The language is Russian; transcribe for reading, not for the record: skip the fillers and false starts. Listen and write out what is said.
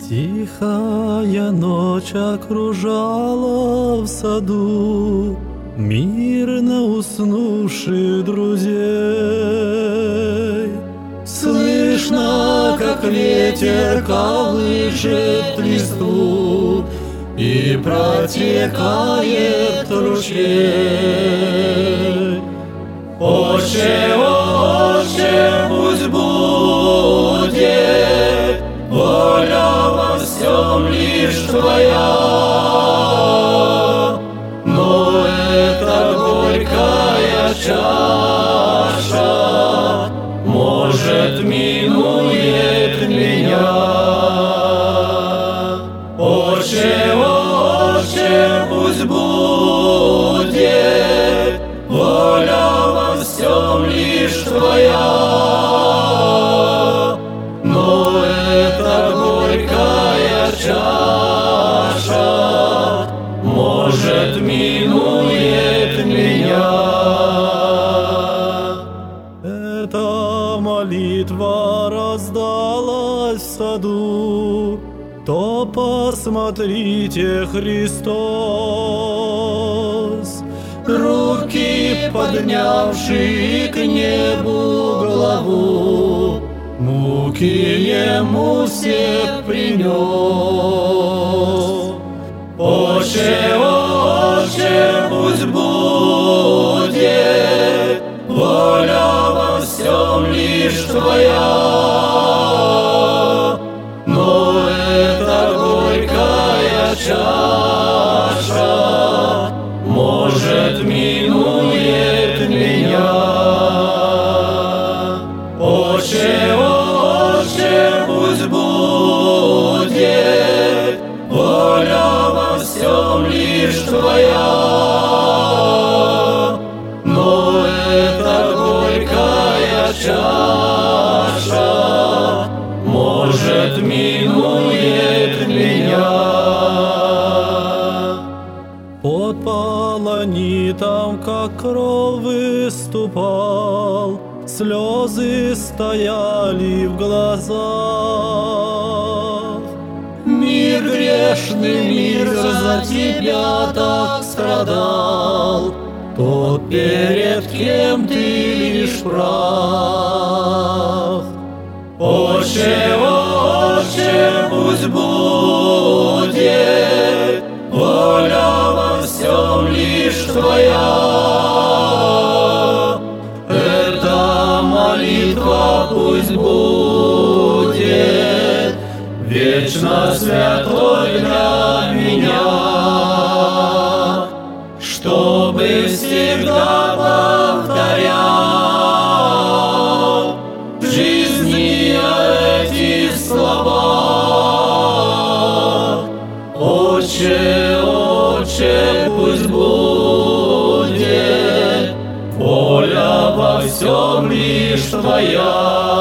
Тихая ночь окружала в саду мирно уснувших друзей. Слышно, как ветер колышет листву и протекает ручей. Отче, Отче, пусть будет воля во всем лишь Твоя, но эта горькая чаша, может, минует меня. Отче, Отче, пусть будет воля во всем лишь Твоя, но эта горькая чаша, может, минует меня. Эта молитва раздалась в саду, то посмотрите, Христос, руки поднявший к небу главу, муки ему все принес. Отче, Отче, пусть будет воля во всем лишь Твоя, но эта горькая чаша, может, минует меня. Отче, Отче, пусть будет воля во всем лишь Твоя, но эта горькая чаша, может, минует меня. Под полонитом, как кровь выступал, слезы стояли в глазах. Мир грешный, мир за Тебя так страдал, тот, перед кем Ты лишь прах. Отче, Отче, пусть будет воля во всем лишь Твоя. Эта молитва пусть будет вечно святой для меня, чтобы всегда повторял в жизни я эти слова. Отче, Отче, пусть будет воля во всем лишь Твоя.